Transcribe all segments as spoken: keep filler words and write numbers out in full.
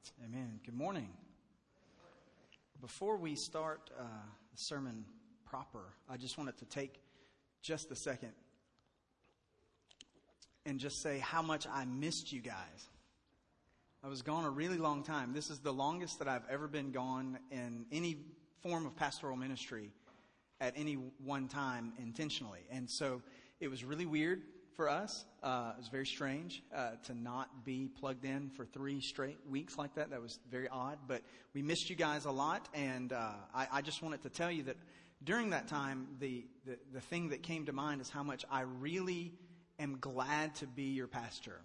Amen. Good morning. Before we start uh, the sermon proper, I just wanted to take just a second and just say how much I missed you guys. I was gone a really long time. This is the longest that I've ever been gone in any form of pastoral ministry at any one time intentionally. And so it was really weird for us. Uh, it was very strange uh, to not be plugged in for three straight weeks like that. That was very odd. But we missed you guys a lot. And uh, I, I just wanted to tell you that during that time, the, the, the thing that came to mind is how much I really am glad to be your pastor.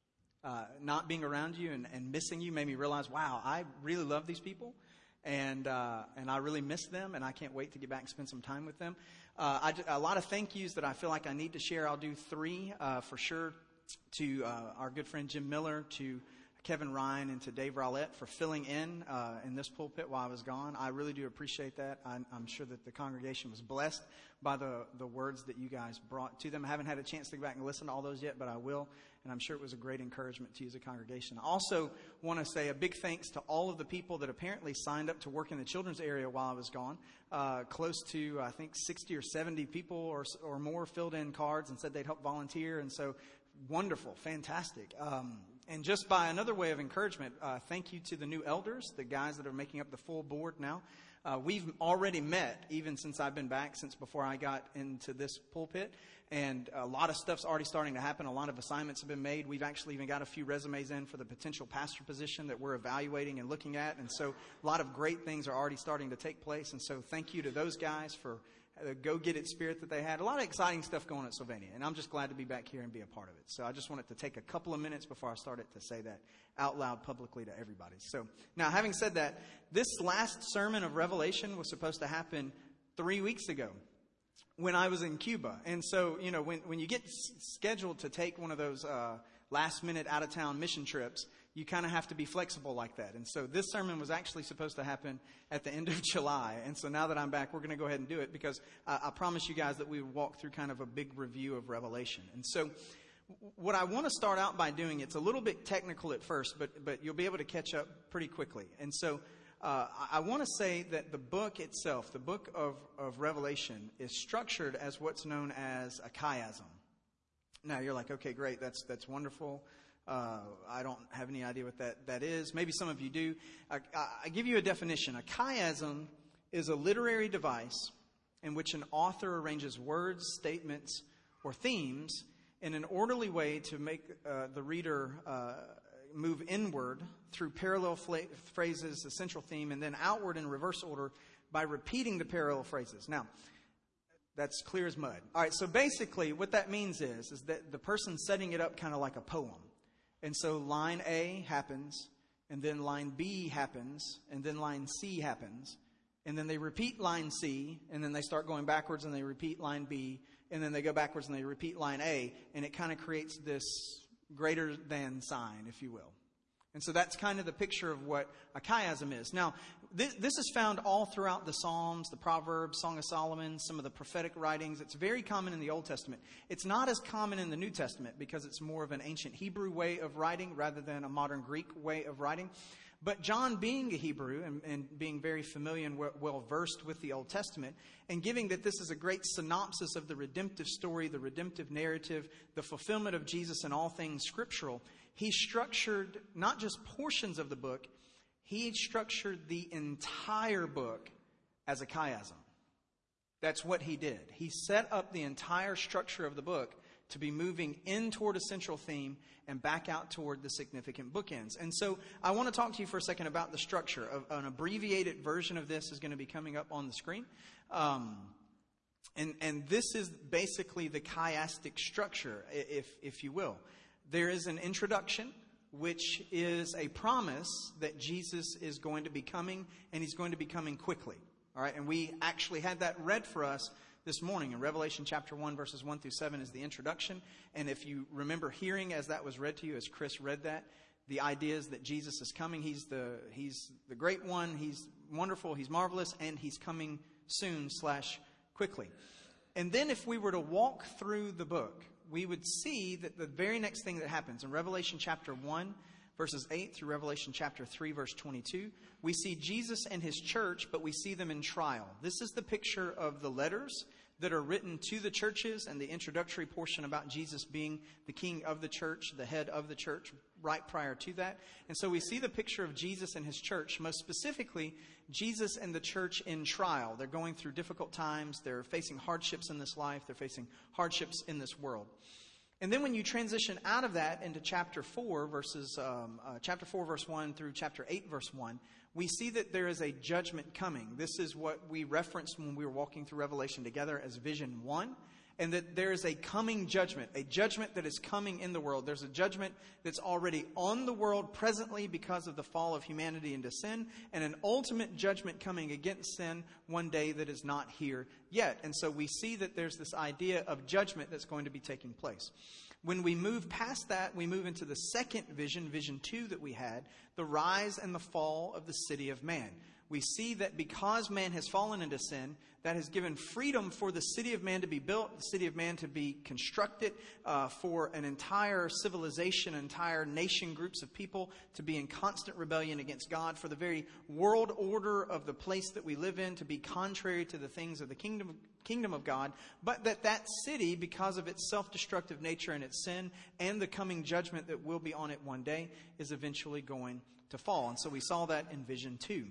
Uh, not being around you and, and missing you made me realize, wow, I really love these people. And uh, and I really miss them, and I can't wait to get back and spend some time with them. Uh, I, a lot of thank yous that I feel like I need to share. I'll do three uh, for sure to uh, our good friend Jim Miller, to Kevin Ryan, and to Dave Rowlett for filling in uh, in this pulpit while I was gone. I really do appreciate that. I'm, I'm sure that the congregation was blessed by the, the words that you guys brought to them. I haven't had a chance to go back and listen to all those yet, but I will. And I'm sure it was a great encouragement to you as a congregation. I also want to say a big thanks to all of the people that apparently signed up to work in the children's area while I was gone. Uh, close to, I think, sixty or seventy people or, or more filled in cards and said they'd help volunteer. And so wonderful, fantastic. Um, and just by another way of encouragement, uh, thank you to the new elders, the guys that are making up the full board now. Uh, we've already met, even since I've been back, since before I got into this pulpit. And a lot of stuff's already starting to happen. A lot of assignments have been made. We've actually even got a few resumes in for the potential pastor position that we're evaluating and looking at. And so a lot of great things are already starting to take place. And so thank you to those guys for the go-get-it spirit that they had. A lot of exciting stuff going at Sylvania, and I'm just glad to be back here and be a part of it. So I just wanted to take a couple of minutes before I started to say that out loud publicly to everybody. So now, having said that, this last sermon of Revelation was supposed to happen three weeks ago when I was in Cuba. And so, you know, when, when you get s- scheduled to take one of those uh, last-minute out-of-town mission trips, you kind of have to be flexible like that. And so this sermon was actually supposed to happen at the end of July. And so now that I'm back, we're going to go ahead and do it because uh, I promised you guys that we would walk through kind of a big review of Revelation. And so what I want to start out by doing, it's a little bit technical at first, but but you'll be able to catch up pretty quickly. And so uh, I want to say that the book itself, the book of, of Revelation, is structured as what's known as a chiasm. Now you're like, okay, great, that's that's wonderful. Uh, I don't have any idea what that, that is. Maybe some of you do. I, I, I give you a definition. A chiasm is a literary device in which an author arranges words, statements, or themes in an orderly way to make uh, the reader uh, move inward through parallel fla- phrases, the central theme, and then outward in reverse order by repeating the parallel phrases. Now, that's clear as mud. All right, so basically what that means is, is that the person's setting it up kind of like a poem. And so line A happens, and then line B happens, and then line C happens. And then they repeat line C, and then they start going backwards, and they repeat line B, and then they go backwards, and they repeat line A. And it kind of creates this greater than sign, if you will. And so that's kind of the picture of what a chiasm is. Now, this, this is found all throughout the Psalms, the Proverbs, Song of Solomon, some of the prophetic writings. It's very common in the Old Testament. It's not as common in the New Testament because it's more of an ancient Hebrew way of writing rather than a modern Greek way of writing. But John, being a Hebrew and, and being very familiar and well versed with the Old Testament, and giving that this is a great synopsis of the redemptive story, the redemptive narrative, the fulfillment of Jesus in all things scriptural, he structured not just portions of the book, he structured the entire book as a chiasm. That's what he did. He set up the entire structure of the book to be moving in toward a central theme and back out toward the significant bookends. And so I want to talk to you for a second about the structure. An abbreviated version of this is going to be coming up on the screen. Um, and, and this is basically the chiastic structure, if, if you will. There is an introduction, which is a promise that Jesus is going to be coming, and he's going to be coming quickly. All right, and we actually had that read for us this morning in Revelation chapter one, verses one through seven is the introduction. And if you remember hearing as that was read to you, as Chris read that, the idea is that Jesus is coming. He's the he's the great one. He's wonderful. He's marvelous, and he's coming soon slash quickly. And then if we were to walk through the book, we would see that the very next thing that happens in Revelation chapter one, verses eight through Revelation chapter three, verse twenty-two, we see Jesus and his church, but we see them in trial. This is the picture of the letters that are written to the churches and the introductory portion about Jesus being the king of the church, the head of the church, right prior to that. And so we see the picture of Jesus and his church, most specifically, Jesus and the church in trial. They're going through difficult times. They're facing hardships in this life. They're facing hardships in this world. And then when you transition out of that into chapter four, verses um, uh, chapter four, verse one through chapter eight, verse one, we see that there is a judgment coming. This is what we referenced when we were walking through Revelation together as Vision one. And that there is a coming judgment, a judgment that is coming in the world. There's a judgment that's already on the world presently because of the fall of humanity into sin, and an ultimate judgment coming against sin one day that is not here yet. And so we see that there's this idea of judgment that's going to be taking place. When we move past that, we move into the second vision, Vision two that we had, the rise and the fall of the city of man. We see that because man has fallen into sin, that has given freedom for the city of man to be built, the city of man to be constructed, uh, for an entire civilization, entire nation groups of people to be in constant rebellion against God, for the very world order of the place that we live in to be contrary to the things of the kingdom kingdom of God, but that that city, because of its self-destructive nature and its sin and the coming judgment that will be on it one day, is eventually going to fall. And so we saw that in Vision two.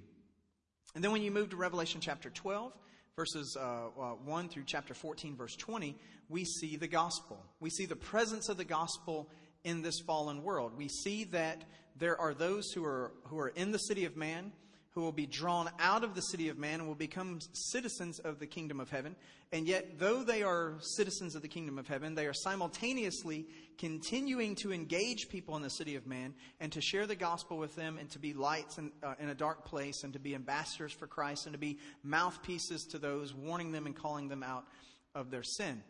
And then when you move to Revelation chapter twelve, verses uh, uh, one through chapter fourteen, verse twenty, we see the gospel. We see the presence of the gospel in this fallen world. We see that there are those who are who are in the city of man, who will be drawn out of the city of man and will become citizens of the kingdom of heaven. And yet, though they are citizens of the kingdom of heaven, they are simultaneously continuing to engage people in the city of man and to share the gospel with them and to be lights in, uh, in a dark place and to be ambassadors for Christ and to be mouthpieces to those, warning them and calling them out of their sin.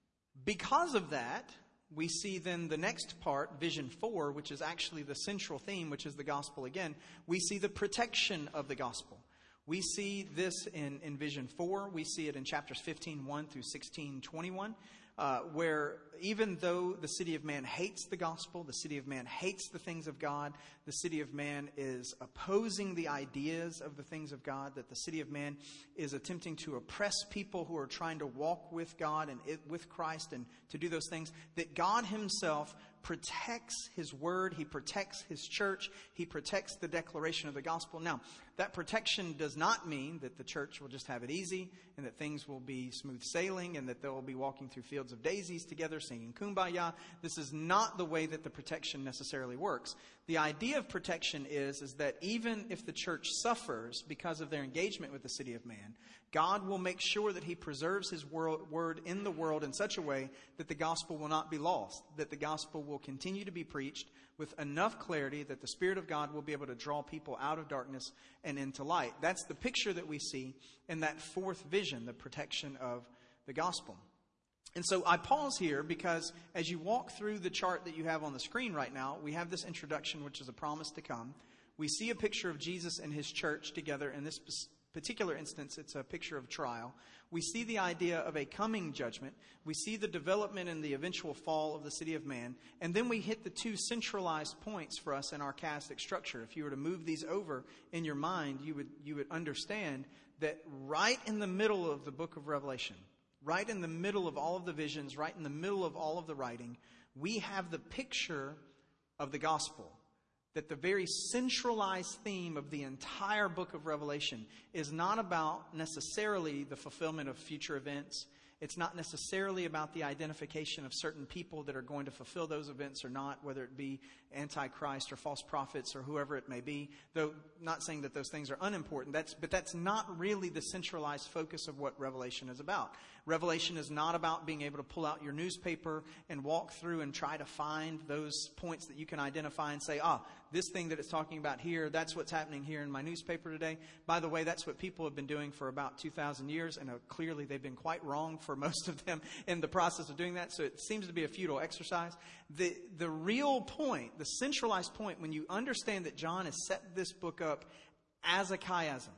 Because of that, we see then the next part, Vision four, which is actually the central theme, which is the gospel again. We see the protection of the gospel. We see this in, in Vision four. We see it in chapters fifteen one through sixteen twenty-one, uh, where even though the city of man hates the gospel, the city of man hates the things of God, the city of man is opposing the ideas of the things of God, that the city of man is attempting to oppress people who are trying to walk with God and it, with Christ and to do those things, that God himself protects his word, he protects his church, he protects the declaration of the gospel. Now, that protection does not mean that the church will just have it easy and that things will be smooth sailing and that they'll be walking through fields of daisies together singing Kumbaya. This is not the way that the protection necessarily works. The idea of protection is, is that even if the church suffers because of their engagement with the city of man, God will make sure that he preserves his word in the world in such a way that the gospel will not be lost, that the gospel will continue to be preached with enough clarity that the Spirit of God will be able to draw people out of darkness and into light. That's the picture that we see in that fourth vision, the protection of the gospel. And so I pause here because as you walk through the chart that you have on the screen right now, we have this introduction, which is a promise to come. We see a picture of Jesus and his church together. In this particular instance, it's a picture of trial. We see the idea of a coming judgment. We see the development and the eventual fall of the city of man. And then we hit the two centralized points for us in our chiastic structure. If you were to move these over in your mind, you would, you would understand that right in the middle of the book of Revelation, right in the middle of all of the visions, right in the middle of all of the writing, we have the picture of the gospel. That the very centralized theme of the entire book of Revelation is not about necessarily the fulfillment of future events. It's not necessarily about the identification of certain people that are going to fulfill those events or not, whether it be Antichrist or false prophets or whoever it may be. Though not saying that those things are unimportant, that's, but that's not really the centralized focus of what Revelation is about. Revelation is not about being able to pull out your newspaper and walk through and try to find those points that you can identify and say, ah, this thing that it's talking about here, that's what's happening here in my newspaper today. By the way, that's what people have been doing for about two thousand years, and uh, clearly they've been quite wrong for most of them in the process of doing that, so it seems to be a futile exercise. The, the real point, the centralized point, when you understand that John has set this book up as a chiasm,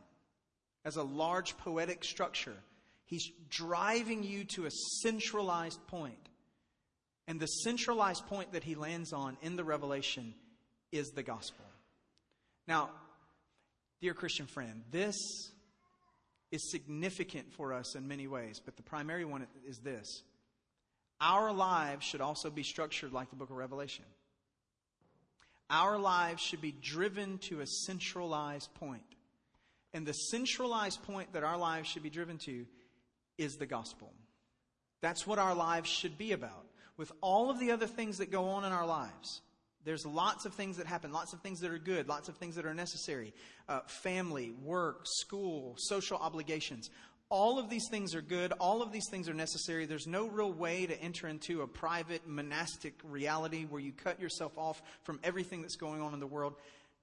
as a large poetic structure, he's driving you to a centralized point. And the centralized point that he lands on in the Revelation is the gospel. Now, dear Christian friend, this is significant for us in many ways, but the primary one is this. Our lives should also be structured like the book of Revelation. Our lives should be driven to a centralized point. And the centralized point that our lives should be driven to is the gospel. That's what our lives should be about. With all of the other things that go on in our lives, there's lots of things that happen, lots of things that are good, lots of things that are necessary. Uh, family, work, school, social obligations. All of these things are good. All of these things are necessary. There's no real way to enter into a private monastic reality where you cut yourself off from everything that's going on in the world.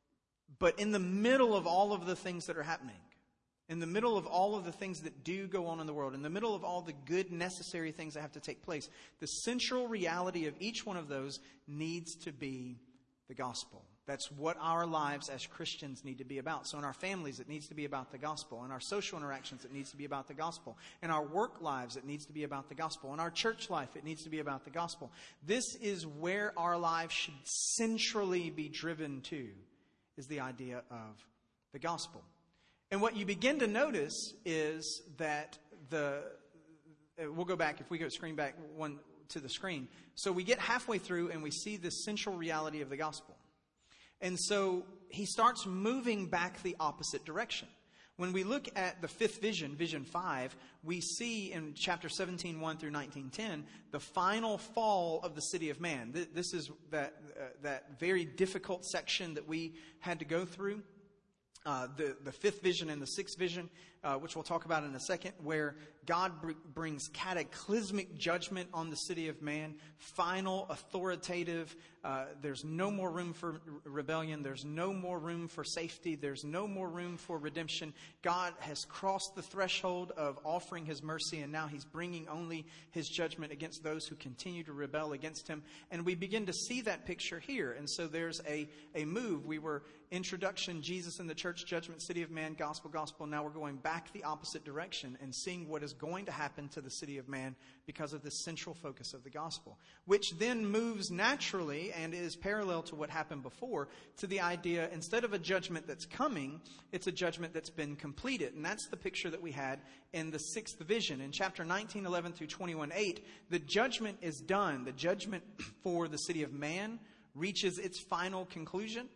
But in the middle of all of the things that are happening, in the middle of all of the things that do go on in the world, in the middle of all the good, necessary things that have to take place, the central reality of each one of those needs to be the gospel. That's what our lives as Christians need to be about. So in our families, it needs to be about the gospel. In our social interactions, it needs to be about the gospel. In our work lives, it needs to be about the gospel. In our church life, it needs to be about the gospel. This is where our lives should centrally be driven to, is the idea of the gospel. And what you begin to notice is that the, we'll go back, if we go screen back one to the screen. So we get halfway through and we see the central reality of the gospel. And so he starts moving back the opposite direction. When we look at the fifth vision, vision five, we see in chapter seventeen, one through nineteen ten, the final fall of the city of man. This is that, uh, that very difficult section that we had to go through. Uh, the, the fifth vision and the sixth vision, uh, which we'll talk about in a second, where God br- brings cataclysmic judgment on the city of man, final, authoritative. Uh, there's no more room for rebellion. There's no more room for safety. There's no more room for redemption. God has crossed the threshold of offering his mercy, and now he's bringing only his judgment against those who continue to rebel against him. And we begin to see that picture here. And so there's a, a move. We were introduction, Jesus in the church, judgment, city of man, gospel, gospel. Now we're going back the opposite direction and seeing what is going to happen to the city of man because of the central focus of the gospel, which then moves naturally and is parallel to what happened before to the idea, instead of a judgment that's coming, it's a judgment that's been completed. And that's the picture that we had in the sixth vision. In chapter nineteen, eleven through twenty-one, eight, the judgment is done. The judgment for the city of man reaches its final conclusion.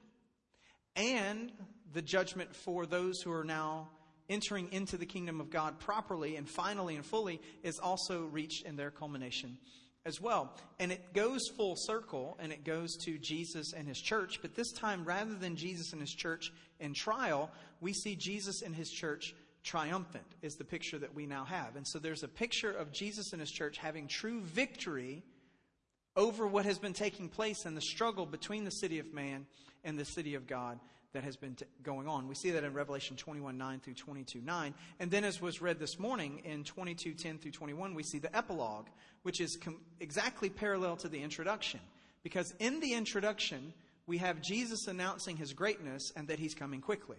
And the judgment for those who are now entering into the kingdom of God properly and finally and fully is also reached in their culmination as well. And it goes full circle, and it goes to Jesus and his church. But this time, rather than Jesus and his church in trial, we see Jesus and his church triumphant, is the picture that we now have. And so there's a picture of Jesus and his church having true victory over what has been taking place in the struggle between the city of man and the city of God that has been t- going on. We see that in Revelation twenty-one, nine through twenty-two, nine. And then, as was read this morning in twenty-two, ten through twenty-one, we see the epilogue, which is com- exactly parallel to the introduction. Because in the introduction, we have Jesus announcing his greatness and that he's coming quickly.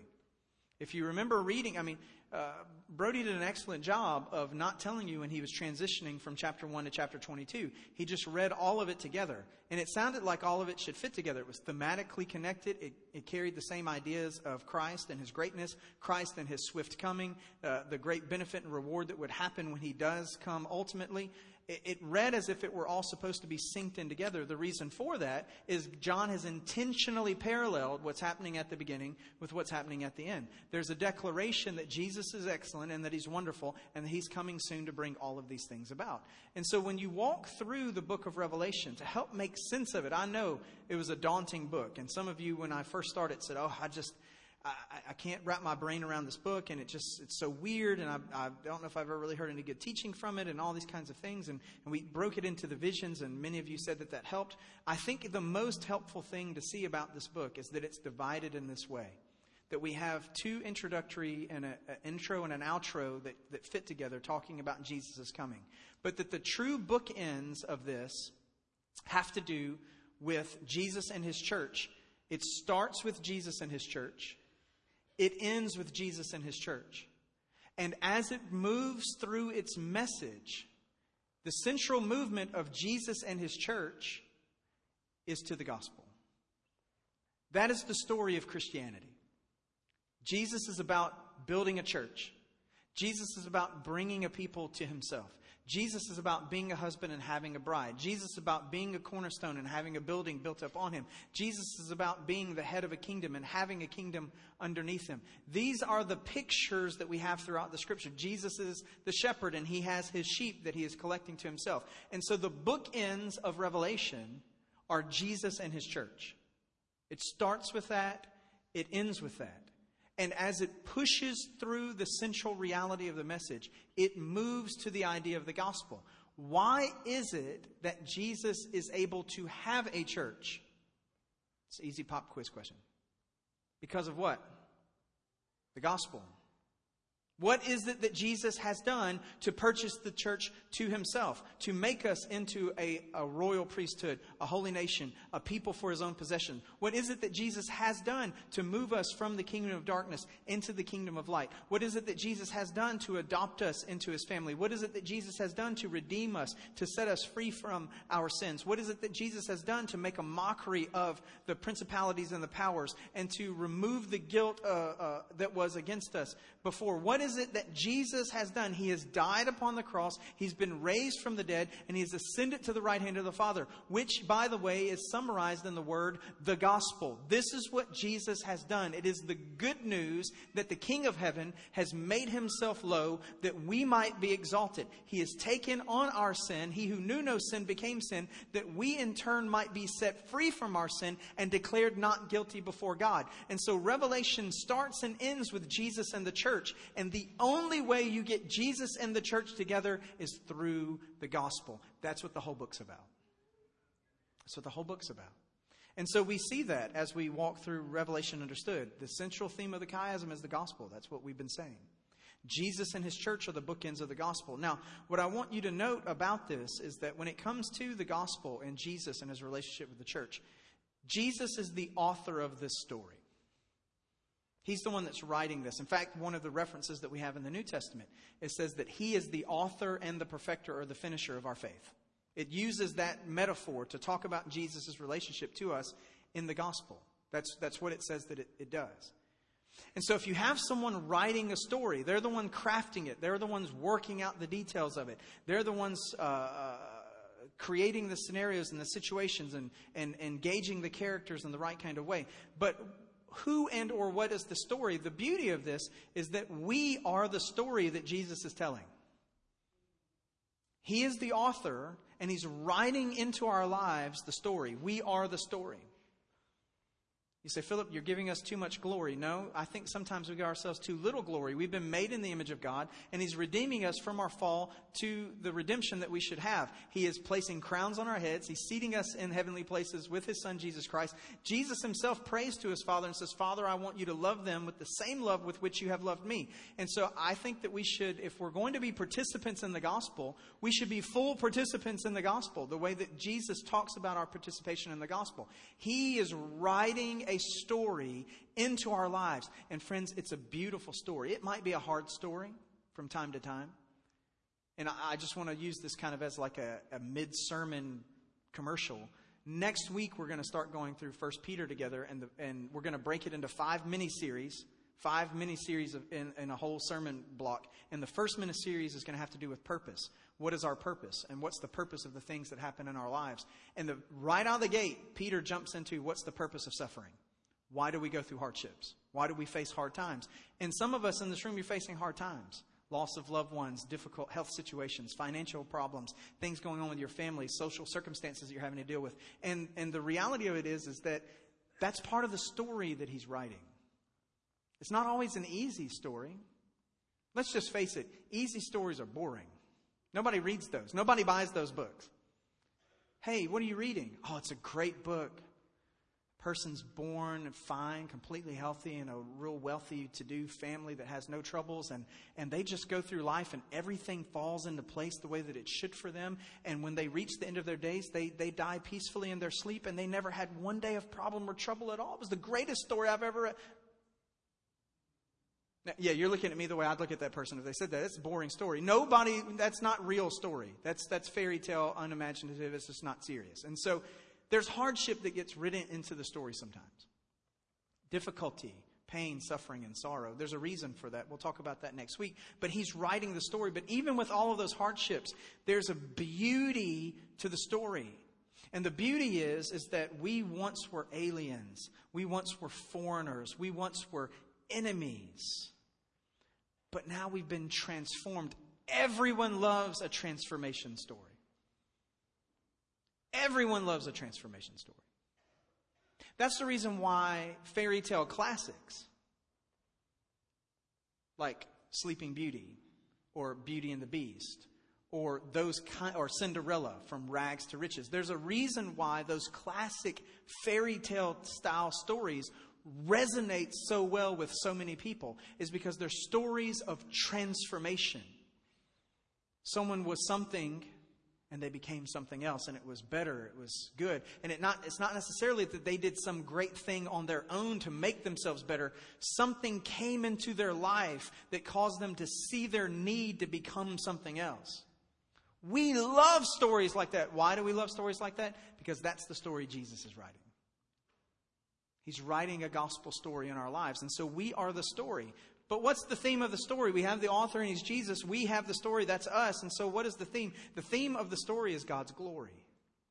If you remember reading, I mean, uh, Brody did an excellent job of not telling you when he was transitioning from chapter one to chapter twenty-two. He just read all of it together. And it sounded like all of it should fit together. It was thematically connected. It, it carried the same ideas of Christ and his greatness, Christ and his swift coming, uh, the great benefit and reward that would happen when he does come ultimately. It read as if it were all supposed to be synced in together. The reason for that is John has intentionally paralleled what's happening at the beginning with what's happening at the end. There's a declaration that Jesus is excellent and that he's wonderful and that he's coming soon to bring all of these things about. And so when you walk through the book of Revelation to help make sense of it, I know it was a daunting book. And some of you, when I first started, said, oh, I just... I, I can't wrap my brain around this book, and it just, it's so weird, and I, I don't know if I've ever really heard any good teaching from it, and all these kinds of things. And, and we broke it into the visions, and many of you said that that helped. I think the most helpful thing to see about this book is that it's divided in this way. That we have two introductory and an intro and an outro that, that fit together, talking about Jesus' coming. But that the true bookends of this have to do with Jesus and his church. It starts with Jesus and his church. It ends with Jesus and his church. And as it moves through its message, the central movement of Jesus and his church is to the gospel. That is the story of Christianity. Jesus is about building a church. Jesus is about bringing a people to himself. Jesus is about being a husband and having a bride. Jesus is about being a cornerstone and having a building built up on him. Jesus is about being the head of a kingdom and having a kingdom underneath him. These are the pictures that we have throughout the scripture. Jesus is the shepherd and he has his sheep that he is collecting to himself. And so the bookends of Revelation are Jesus and his church. It starts with that. It ends with that. And as it pushes through the central reality of the message, it moves to the idea of the gospel. Why is it that Jesus is able to have a church? It's an easy pop quiz question. Because of what? The gospel. What is it that Jesus has done to purchase the church to himself, to make us into a, a royal priesthood, a holy nation, a people for his own possession? What is it that Jesus has done to move us from the kingdom of darkness into the kingdom of light? What is it that Jesus has done to adopt us into his family? What is it that Jesus has done to redeem us, to set us free from our sins? What is it that Jesus has done to make a mockery of the principalities and the powers and to remove the guilt uh, uh, that was against us before? What is it that Jesus has done? He has died upon the cross. He's been raised from the dead and he has ascended to the right hand of the Father, which, by the way, is summarized in the word, the gospel. This is what Jesus has done. It is the good news that the King of heaven has made himself low that we might be exalted. He has taken on our sin. He who knew no sin became sin, that we in turn might be set free from our sin and declared not guilty before God. And so Revelation starts and ends with Jesus and the church. And the only way you get Jesus and the church together is through the gospel. That's what the whole book's about. That's what the whole book's about. And so we see that as we walk through Revelation Understood. The central theme of the chiasm is the gospel. That's what we've been saying. Jesus and his church are the bookends of the gospel. Now, what I want you to note about this is that when it comes to the gospel and Jesus and his relationship with the church, Jesus is the author of this story. He's the one that's writing this. In fact, one of the references that we have in the New Testament, it says that he is the author and the perfecter or the finisher of our faith. It uses that metaphor to talk about Jesus' relationship to us in the gospel. That's, that's what it says that it, it does. And so if you have someone writing a story, they're the one crafting it. They're the ones working out the details of it. They're the ones uh, uh, creating the scenarios and the situations and, and engaging the characters in the right kind of way. But who and or what is the story? The beauty of this is that we are the story that Jesus is telling. He is the author, and he's writing into our lives the story. We are the story. You say, Philip, you're giving us too much glory. No, I think sometimes we give ourselves too little glory. We've been made in the image of God, and he's redeeming us from our fall to the redemption that we should have. He is placing crowns on our heads. He's seating us in heavenly places with his son, Jesus Christ. Jesus himself prays to his Father and says, Father, I want you to love them with the same love with which you have loved me. And so I think that we should, if we're going to be participants in the gospel, we should be full participants in the gospel, the way that Jesus talks about our participation in the gospel. He is writing a story into our lives. And friends, it's a beautiful story. It might be a hard story from time to time. And I, I just want to use this kind of as like a, a mid-sermon commercial. Next week, we're going to start going through First Peter together, and, the, and we're going to break it into five mini-series. Five mini-series of, in, in a whole sermon block. And the first mini-series is going to have to do with purpose. What is our purpose? And what's the purpose of the things that happen in our lives? And the, right out of the gate, Peter jumps into what's the purpose of suffering? Why do we go through hardships? Why do we face hard times? And some of us in this room, you're facing hard times. Loss of loved ones, difficult health situations, financial problems, things going on with your family, social circumstances that you're having to deal with. And, and the reality of it is, is that that's part of the story that he's writing. It's not always an easy story. Let's just face it. Easy stories are boring. Nobody reads those. Nobody buys those books. Hey, what are you reading? Oh, it's a great book. Person's born fine, completely healthy, in a real wealthy, to-do family that has no troubles, and, and they just go through life and everything falls into place the way that it should for them. And when they reach the end of their days, they, they die peacefully in their sleep, and they never had one day of problem or trouble at all. It was the greatest story I've ever read. Now, yeah, you're looking at me the way I'd look at that person if they said that. It's a boring story. Nobody, that's not real story. That's, that's fairy tale, unimaginative. It's just not serious. And so there's hardship that gets written into the story sometimes. difficulty, pain, suffering, and sorrow. There's a reason for that. We'll talk about that next week. But he's writing the story. But even with all of those hardships, there's a beauty to the story. And the beauty is, is that we once were aliens. We once were foreigners. We once were enemies. But now we've been transformed. Everyone loves a transformation story. Everyone loves a transformation story. That's the reason why fairy tale classics like Sleeping Beauty or Beauty and the Beast or those kind, or Cinderella from Rags to Riches. There's a reason why those classic fairy tale style stories resonate so well with so many people, is because they're stories of transformation. Someone was something and they became something else, and it was better, it was good. And it not, it's not necessarily that they did some great thing on their own to make themselves better. Something came into their life that caused them to see their need to become something else. We love stories like that. Why do we love stories like that? Because that's the story Jesus is writing. He's writing a gospel story in our lives, and so we are the story. But what's the theme of the story? We have the author, and he's Jesus. We have the story, that's us. And so what is the theme? The theme of the story is God's glory.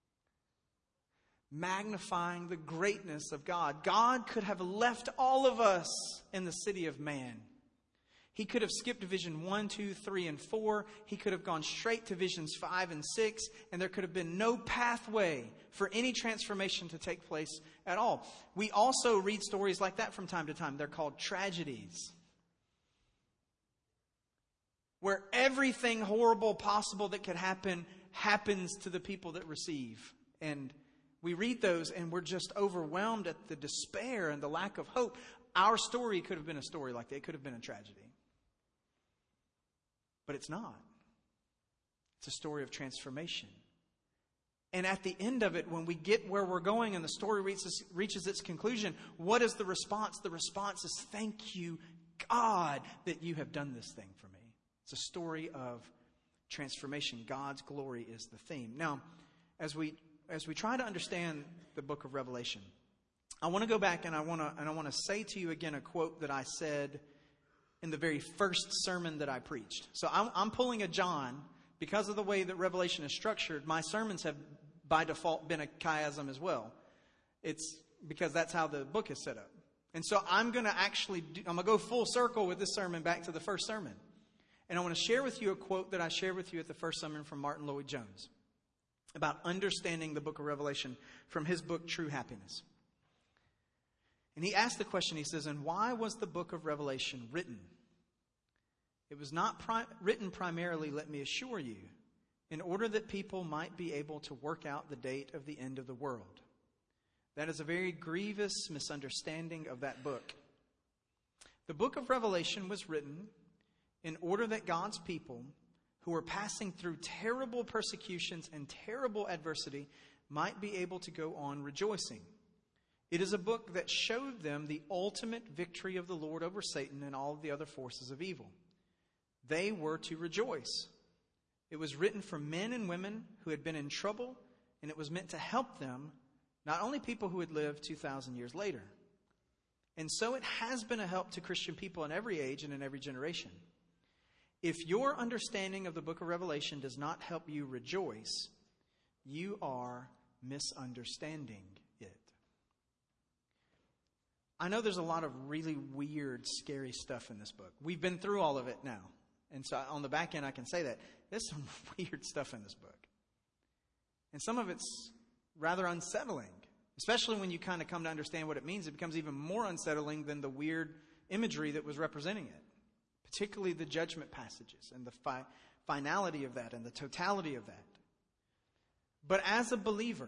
Magnifying the greatness of God. God could have left all of us in the city of man. He could have skipped division one, two, three, and four. He could have gone straight to visions five and six. And there could have been no pathway for any transformation to take place at all. We also read stories like that from time to time. They're called tragedies, where everything horrible possible that could happen happens to the people that receive. And we read those and we're just overwhelmed at the despair and the lack of hope. Our story could have been a story like that. It could have been a tragedy. But it's not. It's a story of transformation. And at the end of it, when we get where we're going and the story reaches, reaches its conclusion, what is the response? The response is, thank you, God, that you have done this thing for me. It's a story of transformation. God's glory is the theme. Now, as we as we try to understand the book of Revelation, I want to go back and I want to and I want to say to you again a quote that I said in the very first sermon that I preached. So I'm, I'm pulling a John because of the way that Revelation is structured. My sermons have by default been a chiasm as well. It's because that's how the book is set up. And so I'm going to actually do, I'm going to go full circle with this sermon back to the first sermon. And I want to share with you a quote that I shared with you at the first sermon from Martin Lloyd-Jones about understanding the book of Revelation from his book, True Happiness. And he asked the question, he says, and why was the book of Revelation written? It was not pri- written primarily, let me assure you, in order that people might be able to work out the date of the end of the world. That is a very grievous misunderstanding of that book. The book of Revelation was written in order that God's people, who are passing through terrible persecutions and terrible adversity, might be able to go on rejoicing. It is a book that showed them the ultimate victory of the Lord over Satan and all of the other forces of evil. They were to rejoice. It was written for men and women who had been in trouble, and it was meant to help them, not only people who had lived two thousand years later. And so it has been a help to Christian people in every age and in every generation. If your understanding of the book of Revelation does not help you rejoice, you are misunderstanding it. I know there's a lot of really weird, scary stuff in this book. We've been through all of it now. And so on the back end, I can say that. There's some weird stuff in this book. And some of it's rather unsettling, especially when you kind of come to understand what it means. It becomes even more unsettling than the weird imagery that was representing it. Particularly the judgment passages and the fi- finality of that and the totality of that. But as a believer,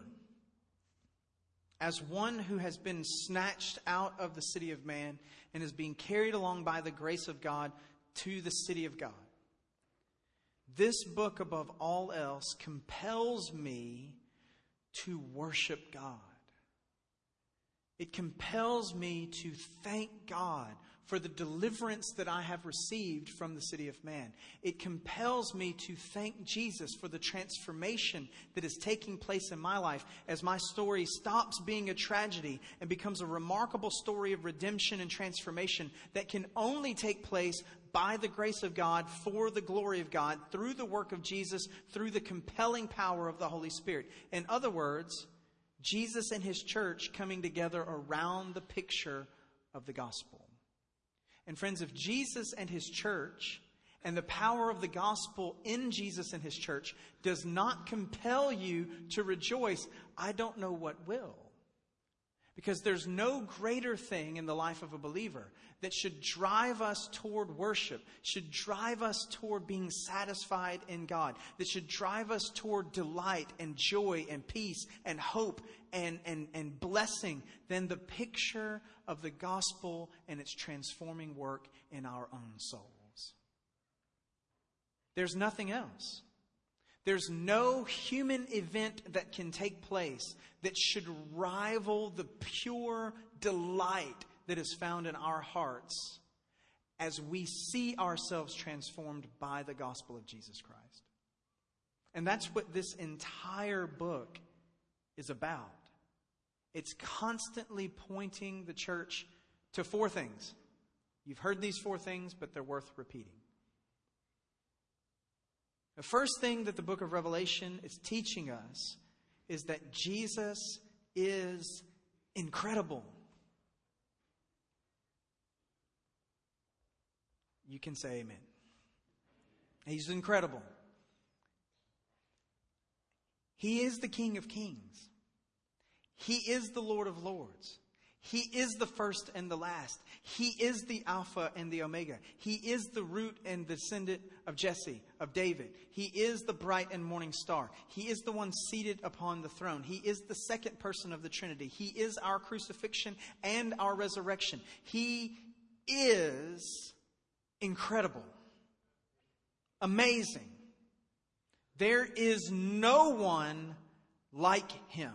as one who has been snatched out of the city of man and is being carried along by the grace of God to the city of God, this book above all else compels me to worship God. It compels me to thank God for the deliverance that I have received from the city of man. It compels me to thank Jesus for the transformation that is taking place in my life as my story stops being a tragedy and becomes a remarkable story of redemption and transformation that can only take place by the grace of God, for the glory of God, through the work of Jesus, through the compelling power of the Holy Spirit. In other words, Jesus and His church coming together around the picture of the gospel. And friends, if Jesus and His church and the power of the gospel in Jesus and His church does not compel you to rejoice, I don't know what will. Because there's no greater thing in the life of a believer that should drive us toward worship, should drive us toward being satisfied in God, that should drive us toward delight and joy and peace and hope and, and, and blessing than the picture of the gospel and its transforming work in our own souls. There's nothing else. There's no human event that can take place that should rival the pure delight that is found in our hearts as we see ourselves transformed by the gospel of Jesus Christ. And that's what this entire book is about. It's constantly pointing the church to four things. You've heard these four things, but they're worth repeating. The first thing that the book of Revelation is teaching us is that Jesus is incredible. You can say amen. He's incredible. He is the King of Kings. He is the Lord of Lords. He is the first and the last. He is the Alpha and the Omega. He is the root and descendant of Jesse, of David. He is the bright and morning star. He is the one seated upon the throne. He is the second person of the Trinity. He is our crucifixion and our resurrection. He is incredible. Amazing. There is no one like Him.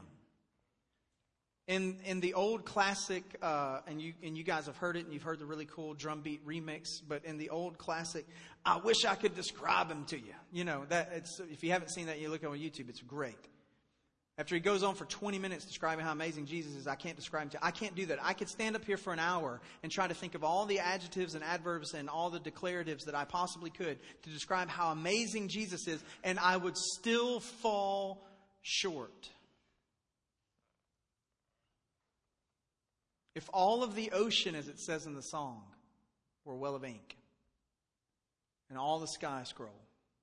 In in the old classic, uh, and you and you guys have heard it, and you've heard the really cool drum beat remix. But in the old classic, I wish I could describe Him to you. You know that it's if you haven't seen that, you look on YouTube. It's great. After he goes on for twenty minutes describing how amazing Jesus is, I can't describe Him to you. I can't do that. I could stand up here for an hour and try to think of all the adjectives and adverbs and all the declaratives that I possibly could to describe how amazing Jesus is, and I would still fall short. If all of the ocean, as it says in the song, were a well of ink, and all the sky a scroll,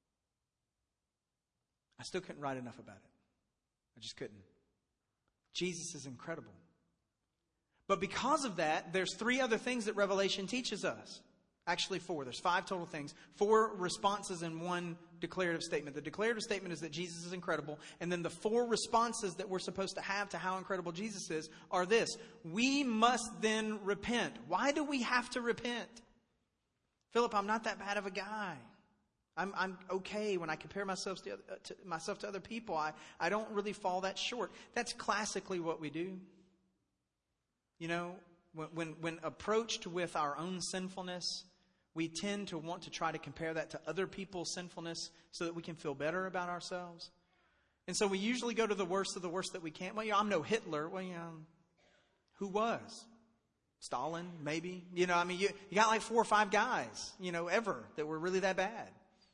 I still couldn't write enough about it. I just couldn't. Jesus is incredible. But because of that, there's three other things that Revelation teaches us. Actually four. There's five total things. Four responses and one declarative statement. The declarative statement is that Jesus is incredible. And then the four responses that we're supposed to have to how incredible Jesus is are this. We must then repent. Why do we have to repent? Philip, I'm not that bad of a guy. I'm, I'm okay when I compare myself to, to, myself to other people. I, I don't really fall that short. That's classically what we do. You know, when, when, when approached with our own sinfulness, we tend to want to try to compare that to other people's sinfulness so that we can feel better about ourselves. And so we usually go to the worst of the worst that we can. Well, you know, I'm no Hitler. Well, you know, who was? Stalin, maybe. You know, I mean, you, you got like four or five guys, you know, ever that were really that bad.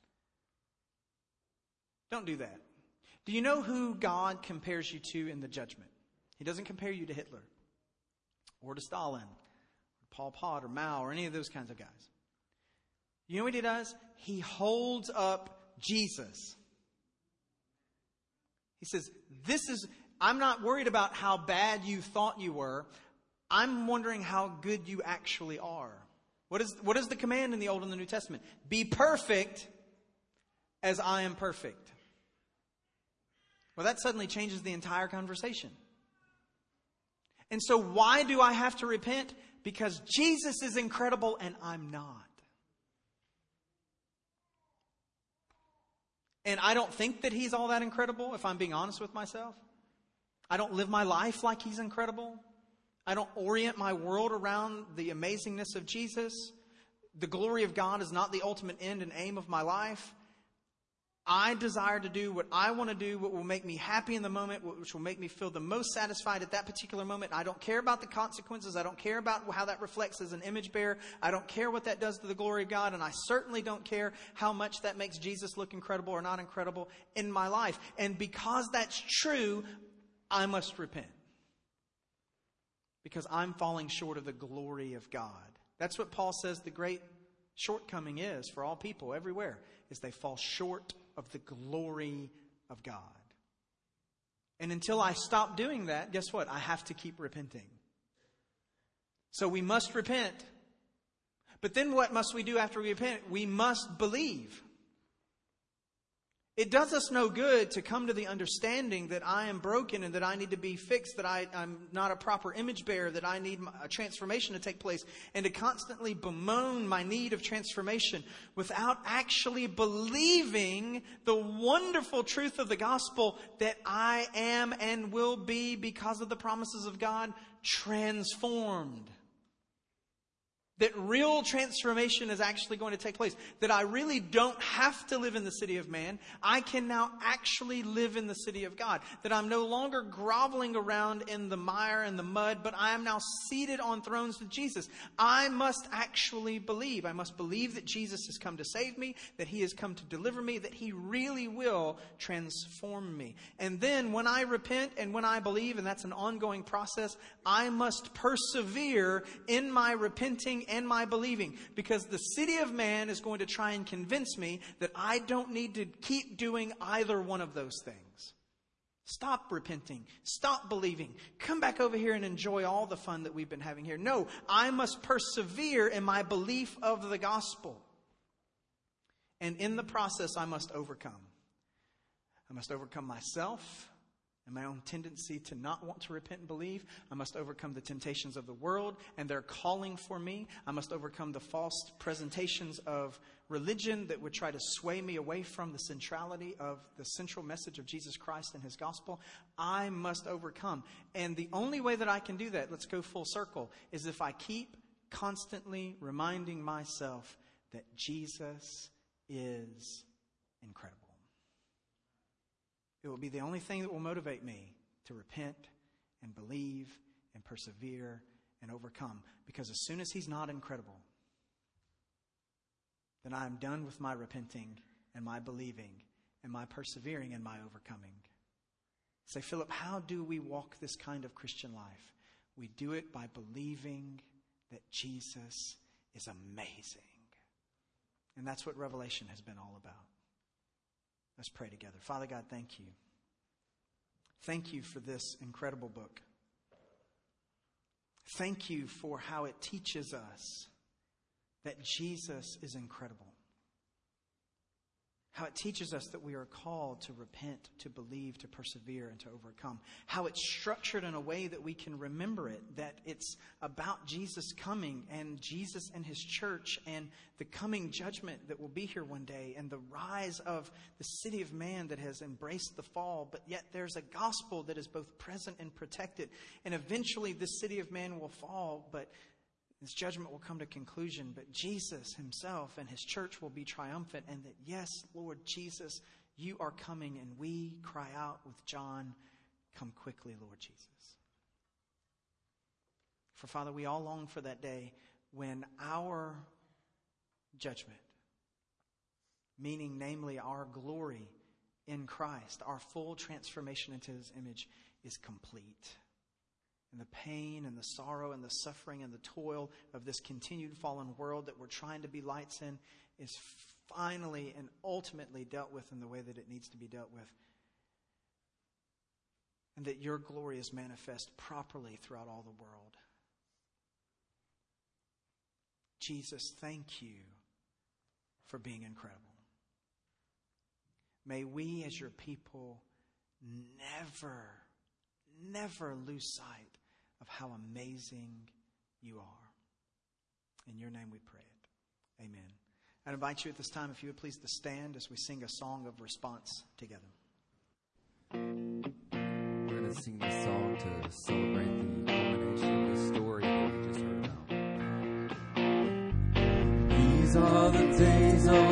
Don't do that. Do you know who God compares you to in the judgment? He doesn't compare you to Hitler or to Stalin or Pol Pot or Mao or any of those kinds of guys. You know what He does? He holds up Jesus. He says, this is, I'm not worried about how bad you thought you were. I'm wondering how good you actually are. What is, what is the command in the Old and the New Testament? Be perfect as I am perfect. Well, that suddenly changes the entire conversation. And so why do I have to repent? Because Jesus is incredible and I'm not. And I don't think that He's all that incredible, if I'm being honest with myself. I don't live my life like He's incredible. I don't orient my world around the amazingness of Jesus. The glory of God is not the ultimate end and aim of my life. I desire to do what I want to do, what will make me happy in the moment, which will make me feel the most satisfied at that particular moment. I don't care about the consequences. I don't care about how that reflects as an image bearer. I don't care what that does to the glory of God. And I certainly don't care how much that makes Jesus look incredible or not incredible in my life. And because that's true, I must repent. Because I'm falling short of the glory of God. That's what Paul says the great shortcoming is for all people everywhere, is they fall short of the glory of God. And until I stop doing that, guess what? I have to keep repenting. So we must repent. But then what must we do after we repent? We must believe. It does us no good to come to the understanding that I am broken and that I need to be fixed, that I, I'm not a proper image bearer, that I need a transformation to take place, and to constantly bemoan my need of transformation without actually believing the wonderful truth of the gospel that I am and will be, because of the promises of God, transformed. That real transformation is actually going to take place. That I really don't have to live in the city of man. I can now actually live in the city of God. That I'm no longer groveling around in the mire and the mud, but I am now seated on thrones with Jesus. I must actually believe. I must believe that Jesus has come to save me, that He has come to deliver me, that He really will transform me. And then when I repent and when I believe, and that's an ongoing process, I must persevere in my repenting and my believing, because the city of man is going to try and convince me that I don't need to keep doing either one of those things. Stop repenting. Stop believing. Come back over here and enjoy all the fun that we've been having here. No, I must persevere in my belief of the gospel. And in the process, I must overcome. I must overcome myself and my own tendency to not want to repent and believe. I must overcome the temptations of the world and their calling for me. I must overcome the false presentations of religion that would try to sway me away from the centrality of the central message of Jesus Christ and His gospel. I must overcome. And the only way that I can do that, let's go full circle, is if I keep constantly reminding myself that Jesus is incredible. It will be the only thing that will motivate me to repent and believe and persevere and overcome. Because as soon as He's not incredible, then I am done with my repenting and my believing and my persevering and my overcoming. Say, Philip, how do we walk this kind of Christian life? We do it by believing that Jesus is amazing. And that's what Revelation has been all about. Let's pray together. Father God, thank you. Thank you for this incredible book. Thank you for how it teaches us that Jesus is incredible. How it teaches us that we are called to repent, to believe, to persevere, and to overcome. How it's structured in a way that we can remember it, that it's about Jesus coming and Jesus and His church and the coming judgment that will be here one day and the rise of the city of man that has embraced the fall, but yet there's a gospel that is both present and protected. And eventually this city of man will fall, but His judgment will come to conclusion, but Jesus Himself and His church will be triumphant. And that, yes, Lord Jesus, You are coming, and we cry out with John, come quickly, Lord Jesus. For Father, we all long for that day when our judgment, meaning namely our glory in Christ, our full transformation into His image, is complete. And the pain and the sorrow and the suffering and the toil of this continued fallen world that we're trying to be lights in is finally and ultimately dealt with in the way that it needs to be dealt with. And that Your glory is manifest properly throughout all the world. Jesus, thank You for being incredible. May we as Your people never, never lose sight of how amazing You are. In Your name we pray it. Amen. I invite you at this time, if you would please, to stand as we sing a song of response together. We're going to sing this song to celebrate the culmination of this These are the days of